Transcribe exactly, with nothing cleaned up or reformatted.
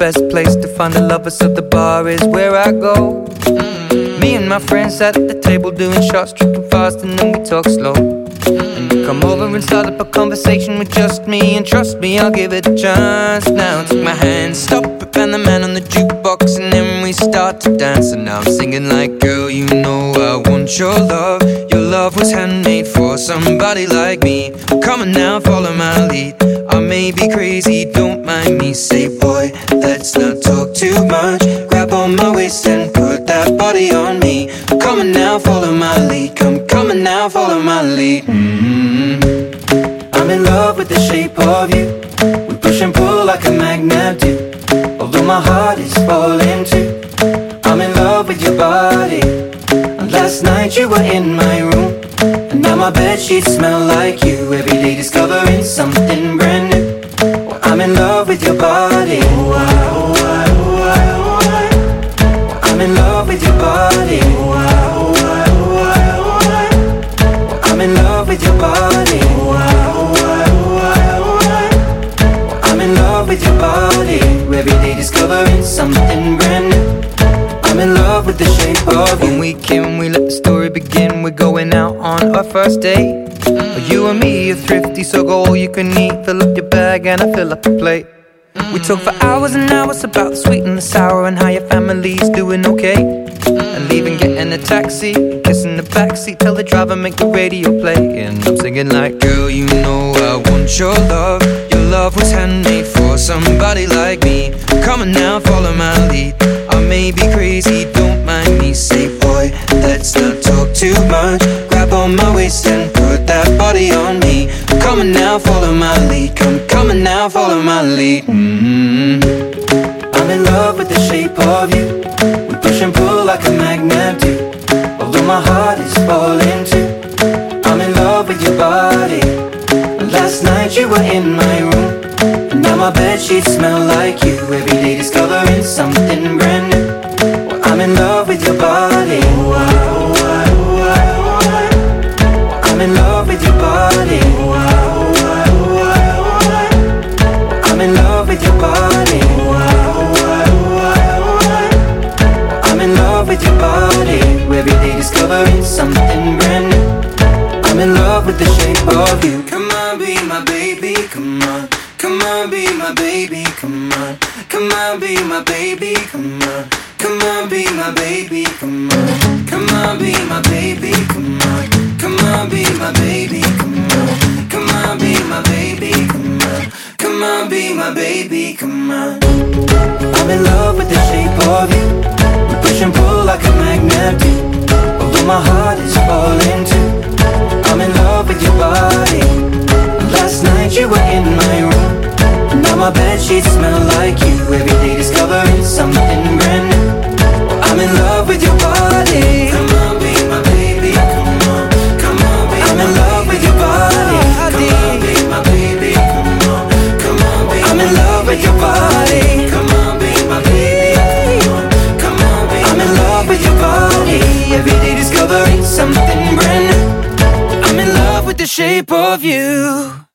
best place to find the lovers, so the bar is where I go. Me and my friends at the table doing shots, tripping fast, and then we talk slow. And you come over and start up a conversation with just me, and trust me, I'll give it a chance. Now take my hand, stop it, and the man on the jukebox, and then we start to dance. And now I'm singing like, girl, you know I want your love. Your love was handmade for somebody like me. Come on now, follow my lead. I may be crazy, don't mind me. Say, boy, let's not talk too much. Grab on my waist and put that body on me. Come on now, follow my lead. Come, come on now, follow my lead. Mm-hmm. I'm in love with the shape of you. We push and pull like a magnet do. Although my heart is falling too, I'm in love with your body. And last night you were in my room, and now my bedsheets smell like you. Every day discovering something brand new. Well, I'm in love with your body. Oh, I, oh, I, oh, I, oh, I. Well, I'm in love with your body. Oh, I, oh, I, oh, I, oh, I. Well, I'm in love with your body. Oh, I, oh, I, oh, I, oh, I. Well, I'm in love with your body. Every day discovering something brand new. I'm in love with the shape of you. When we came, we let the story begin. We're going out on our first date. mm. You and me are thrifty, so go all you can eat. Fill up your bag and I fill up the plate. mm. We talk for hours and hours about the sweet and the sour, and how your family's doing okay. mm. And leaving, getting a taxi, kissing the backseat, tell the driver make the radio play. And I'm singing like, girl, you know I want your love. Your love was handmade for somebody like me. Come on now, follow my lead. I may be crazy, don't mind me. Say, boy, let's not talk too much. Grab on my waist and put that body on me. Come on now, follow my lead. Come, come on now, follow my lead. mm-hmm. I'm in love with the shape of you. We push and pull like a magnet do. Although my heart is falling too, I'm in love with your body. Last night you were in my room, and now my bedsheets smell like you. Every day discovering something brand new. Well, I'm in love with your body. Oh, I, oh, I, oh, I, oh, I. Well, I'm in love with your body. Oh, I, oh, I, oh, I, oh, I. Well, I'm in love with your body. Oh, I, oh, I, oh, I, oh, I. Well, I'm in love with your body. Every day discovering something brand new. I'm in love with the shape of you. Come on, be my baby, come on. Come on, be my baby, come on. Come on, be my baby, come on. Come on, be my baby, come on. Come on, be my baby, come on. Come on, be my baby, come on. Come on, be my baby, come on. Come on, be my baby, come on. I'm in love with the shape of you. We push and pull like a magnet do. Although my heart is falling too, I'm in love with your body. Last night you were in my room, now my bedsheets smell like you. Every day discovering something brand new. Well, I'm in love with your body. Come on, be my baby, come on. Come on, be I'm in love with your body. Come on, be my baby, come on. Come on, be I'm in love with your body. Come on, be my baby, come on. Come on, be I'm in love with your body. Every day discovering something brand new. I'm in love with the shape of you.